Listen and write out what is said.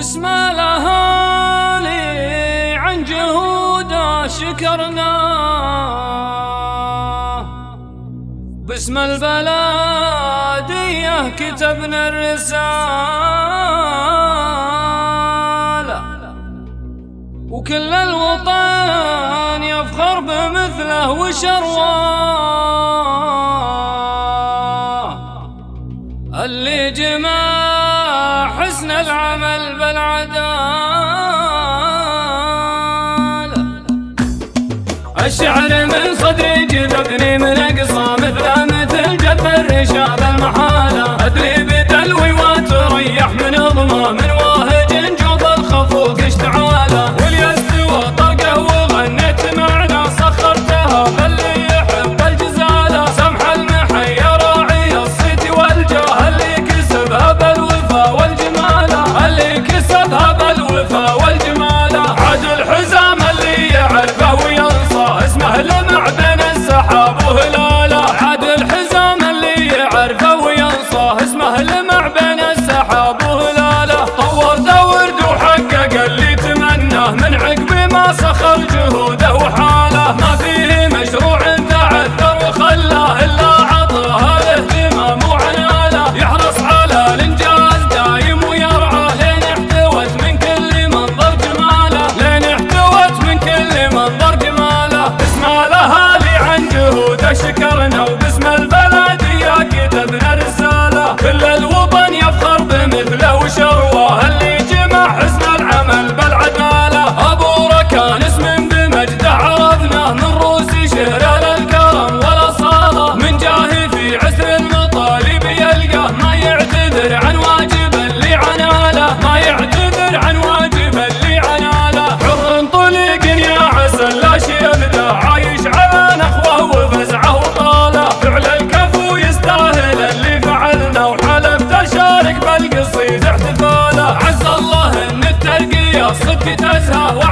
باسم الأهالي عن جهوده شكرناه، باسم البلدية كتبنا الرسالة، وكل الوطن يفخر بمثله وشرواه، اللي جمع حسن العمل بالعدالة. الشعر من صدري جذبني من أقصى مثل جذب الرشاد المحالة، أدري بتلوي وتريح من ضمام من واهج جوف الخفوق اشتعالة، واليستوى طرقه وغنيت معنا سخرتها فاللي يحب الجزالة، سمح المحي راعي الصيت والجاه اللي كسبها بالوفا والجمالة، اللي كسبها بالوفا والجمالة. عاد الحزام اللي يعرفه وينصى اسمه لمع بين السحاب وهلاله، عاد الحزام اللي يعرفه وينصى اسمه لمع بين السحاب وهلاله. طور دورد وحقق اللي تمناه من عقب ما سخر جهوده وحاله، ما فيه مشروع تعثر وخلاه الا عطاه الاهتمام وعناله، يحرص على الانجاز دايم ويرعاه لين احتوت من كل منظر جماله، لين احتوت من كل منظر جماله. باسم الاهالي عن جهوده شكرنا، وباسم البلدية كتبنا رسالة، كل الوطن يفخر بمثله وشرواه، اللي جمع حسن العمل بالعدالة. ابو ركان اسم بمجده عرفناه من روسي شهره للكرم والاصاله، من جاهي في عسر المطالب يلقاه، ما يعتذر عن واجب اللي عناله، ما يعتذر عن واجب اللي عناله. حر طليق يا عسل لا شيبله، عايش على نخوه وفزعه وطاله، فعل الكفو يستاهل اللي فعلنا، وحلف تشارك بالقصيد احتفاله. عز الله ان الترقية صدق تزهى